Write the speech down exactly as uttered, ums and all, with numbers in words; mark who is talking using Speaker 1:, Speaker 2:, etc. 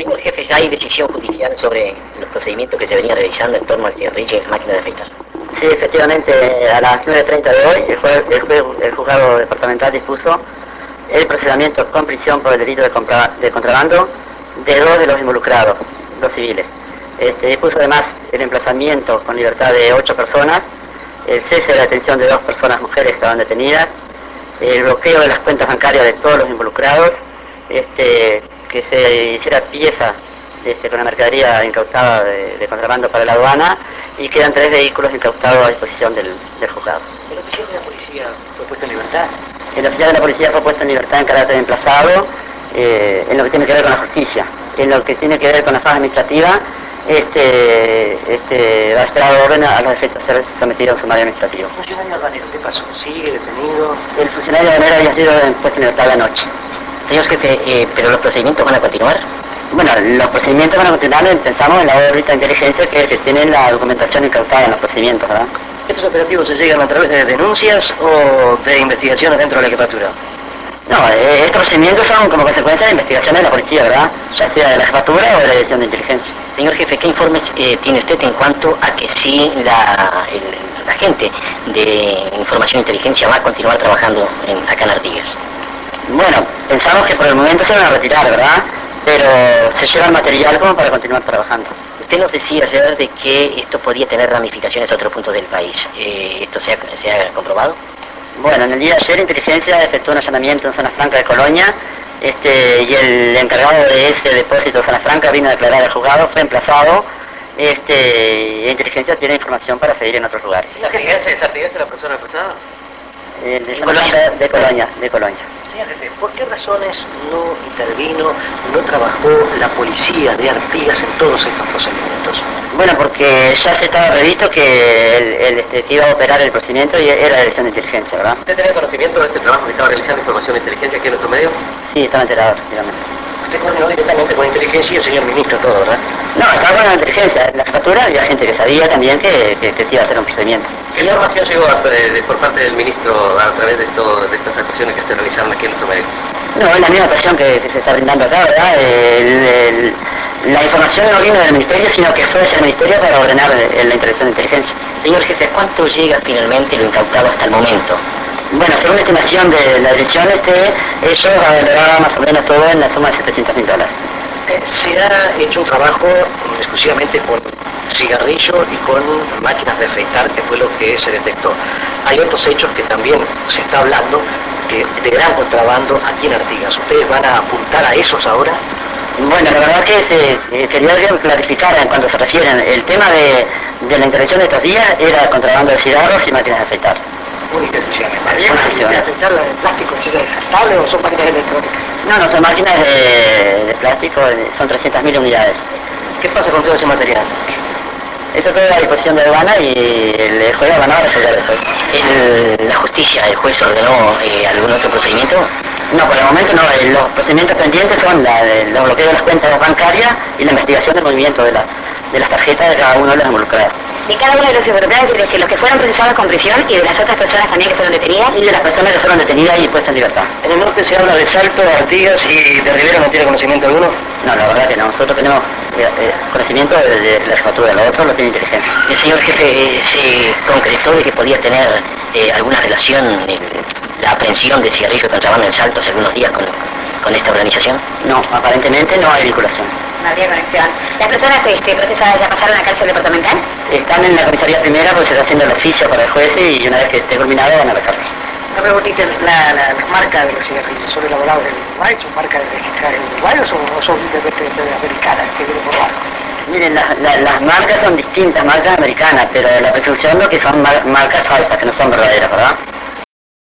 Speaker 1: Señor jefe, ¿ya hay decisión judicial sobre los procedimientos que se venían realizando en torno al cigarrillo y las máquinas de afeitar?
Speaker 2: Sí, efectivamente, a las nueve treinta de hoy, el, juez, el, juez, el juzgado departamental dispuso el procedimiento con prisión por el delito de, compra, de contrabando de dos de los involucrados, dos civiles. Este, dispuso además el emplazamiento con libertad de ocho personas, el cese de la detención de dos personas mujeres que estaban detenidas, el bloqueo de las cuentas bancarias de todos los involucrados, este, que se hiciera pieza este, con la mercadería incautada de, de contrabando para la aduana, y quedan tres vehículos incautados a disposición del, del juzgado.
Speaker 1: ¿El oficial de la policía fue puesto en libertad?
Speaker 2: El oficial de la policía fue puesto en libertad en carácter de emplazado, eh, en lo que tiene que ver con la justicia. En lo que tiene que ver con la fase administrativa, este, este, va a esperar orden a los efectos de ser sometido a un sumario administrativo.
Speaker 1: ¿El funcionario aduanero qué pasó? ¿Sigue detenido?
Speaker 2: El funcionario aduanero había sido puesto en libertad anoche.
Speaker 1: Señor jefe, eh, ¿pero los procedimientos van a continuar?
Speaker 2: Bueno, los procedimientos van a continuar, pensamos en la órbita de inteligencia que, que tiene la documentación incautada en los procedimientos, ¿verdad?
Speaker 1: ¿Estos operativos se llegan a través de denuncias o de investigaciones dentro de la jefatura?
Speaker 2: No, eh, estos procedimientos son como consecuencia de investigaciones de la policía, ¿verdad? Ya sea de la jefatura o de la dirección de inteligencia.
Speaker 1: Señor jefe, ¿qué informes eh, tiene usted en cuanto a que sí la, el, la gente de información e inteligencia va a continuar trabajando en, acá en Artigas?
Speaker 2: Bueno, pensamos que por el momento se van a retirar, ¿verdad? Pero se lleva el material como para continuar trabajando.
Speaker 1: Usted nos decía ayer de que esto podía tener ramificaciones a otros puntos del país. Eh, ¿Esto se ha, se ha comprobado?
Speaker 2: Bueno, en el día de ayer Inteligencia efectuó un allanamiento en Zona Franca de Colonia, este, y el encargado de ese depósito de Zona Franca vino a declarar al juzgado, fue emplazado, este, y Inteligencia tiene información para seguir en otros lugares.
Speaker 1: ¿La Artigas es Artigas la persona emplazada?
Speaker 2: Eh, de, Colonia. de Colonia, de Colonia.
Speaker 1: Señor jefe, ¿por qué razones no intervino, no trabajó la policía de Artigas en todos estos procedimientos?
Speaker 2: Bueno, porque ya se estaba previsto que el, el este, que iba a operar el procedimiento y era la dirección de inteligencia, ¿verdad?
Speaker 1: ¿Usted tenía conocimiento de este trabajo que estaba realizando información de inteligencia aquí en nuestro medio?
Speaker 2: Sí, estaba enterado, efectivamente.
Speaker 1: Usted coordinó directamente con inteligencia y el señor ministro todo, ¿verdad?
Speaker 2: No, estaba con la inteligencia. En la jefatura había gente que sabía también que, que, que se iba a hacer un procedimiento.
Speaker 1: ¿Qué información llegó a, de, por parte del ministro a través de, todo, de estas actuaciones que se realizaron aquí en nuestro medio?
Speaker 2: No, es la misma actuación que, que se está brindando acá, ¿verdad? El, el, la información no vino del ministerio, sino que fue hacia el ministerio para ordenar la intervención de inteligencia.
Speaker 1: Señor jefe, ¿cuánto llega finalmente lo incautado hasta el momento?
Speaker 2: Bueno, según la estimación de la dirección, este, ellos valoraban más o menos todo en la suma de setecientos mil dólares.
Speaker 1: Eh, se ha hecho un trabajo exclusivamente con cigarrillo y con máquinas de afeitar, que fue lo que se detectó. Hay otros hechos que también se está hablando que de gran contrabando aquí en Artigas. ¿Ustedes van a apuntar a esos ahora?
Speaker 2: Bueno, la verdad que se, eh, quería que clarificaran cuando se refieren. El tema de, de la intervención de estos días era contrabando de cigarros y máquinas de afeitar.
Speaker 1: Única y exclusivamente. ¿Había máquinas de afeitar de plástico descartable o son máquinas electrónicas?
Speaker 2: No, no, son máquinas de, de plástico, son trescientas mil unidades.
Speaker 1: ¿Qué pasa con todo ese material?
Speaker 2: Eso queda a disposición de aduana y el juez va a resolver después.
Speaker 1: ¿El, ¿La justicia, el juez ordenó eh, algún otro procedimiento?
Speaker 2: No, por el momento no. Eh, los procedimientos pendientes son la, los bloqueos de las cuentas bancarias y la investigación del movimiento de, la, de las tarjetas de cada uno de los involucrados.
Speaker 3: De cada uno de los involucrados, es decir, los que fueron procesados con prisión y de las otras personas también que fueron detenidas.
Speaker 2: Y de las personas que fueron detenidas y puestas en libertad.
Speaker 1: En el norte se habla de Salto, Artigas y de Rivera, ¿no tiene conocimiento alguno?
Speaker 2: No, la verdad que no. Nosotros tenemos eh, eh, conocimiento de, de la jefatura, los otros lo tiene inteligencia.
Speaker 1: El señor jefe eh, se concretó de que podía tener eh, alguna relación en la aprehensión de cigarrillos de contrabando en Salto hace algunos días con, con esta organización.
Speaker 2: No, aparentemente no hay vinculación.
Speaker 3: No habría conexión. ¿Las personas este, procesadas ya pasaron a la cárcel departamental?
Speaker 2: Están en la comisaría primera porque se está haciendo el oficio para el juez y una vez que esté culminado van a la cárcel.
Speaker 4: Una preguntita, la, la, las marcas de los cigarrillos, ¿son elaborados en Uruguay? ¿Son marcas registradas en Uruguay o son, o son simplemente americanas que vienen por abajo?
Speaker 2: Miren, la, la, las marcas son distintas, marcas americanas, pero la presunción es que son mar, marcas falsas, que no son verdaderas, ¿verdad?